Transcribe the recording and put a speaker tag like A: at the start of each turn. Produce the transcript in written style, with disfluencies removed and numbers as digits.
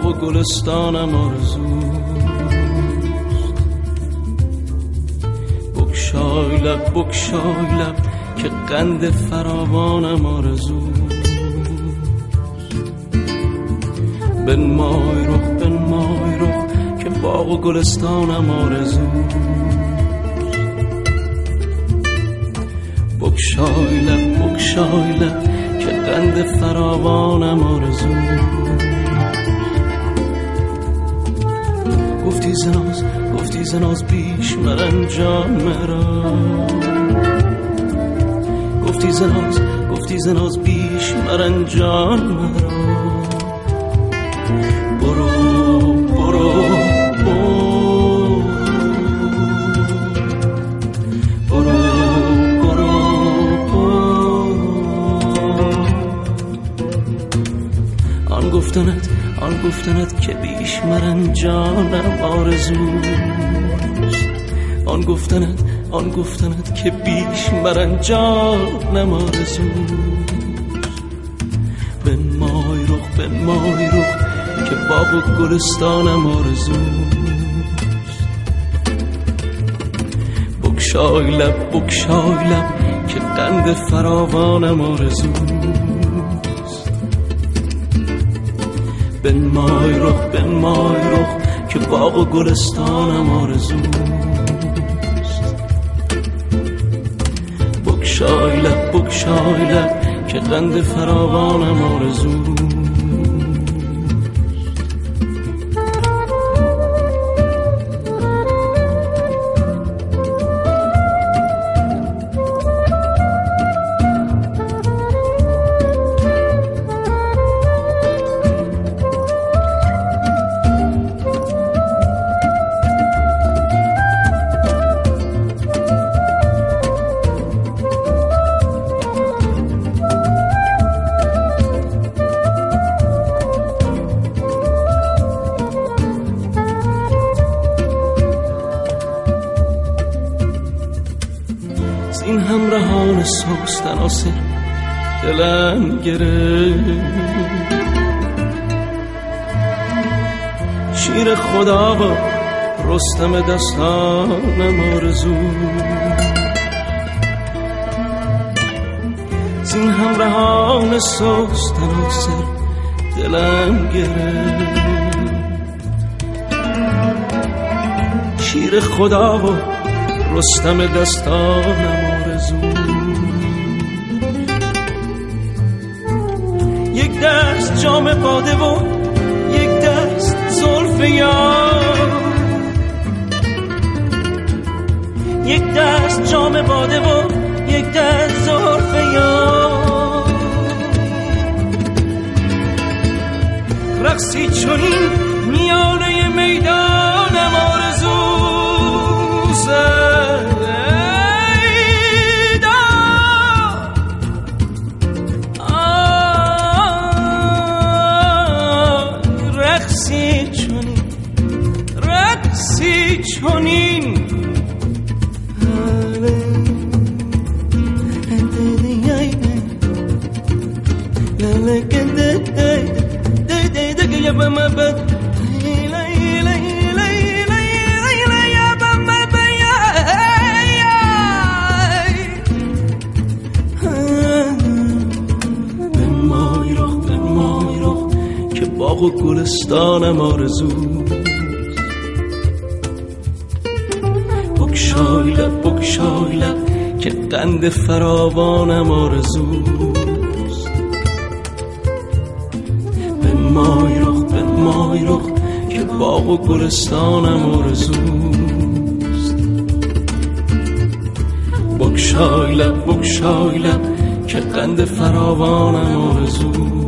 A: و گلستانم آرزوست. بگشای لب بگشای لب که قند فراوانم آرزوست. بنمای رخ که باغ و گلستانم آرزوست. بگشای لب که قند فراوانم آرزوست. گفتی زناز بیش مرنجان مرا. گفتی زناز بیش مرنجان مرا. آن گفتنت که بیش مرنجانم آرزوست. آن گفتنت که بیش مرنجانم آرزوست. بنمای رخ که باغ و گلستانم آرزوست. بگشای لب که قند فراوانم آرزوست. بنمای رخ که باغ و گلستانم آرزوست. بگشای لب که قند فراوانم آرزوست. این همراهان سوستن آسر دلم گرفت. شیر خدا و رستم دستانم آرزوست. این همراهان سوستن آسر دلم گرفت. شیر خدا و رستم دستانم آرزوست. یک دست جام باده و یک دست زلف یار. یک دست جام باده و یک دست زلف یار. رقصی چنین میانه میدانم آرزوست. رقصی چنین بنمای رخ که باغ و گلستانم آرزوست. بگشای لب که قند فراوانم آرزوست. بنمای رخ که باغ و گلستانم آرزوست. بگشای لب که قند فراوانم آرزوست.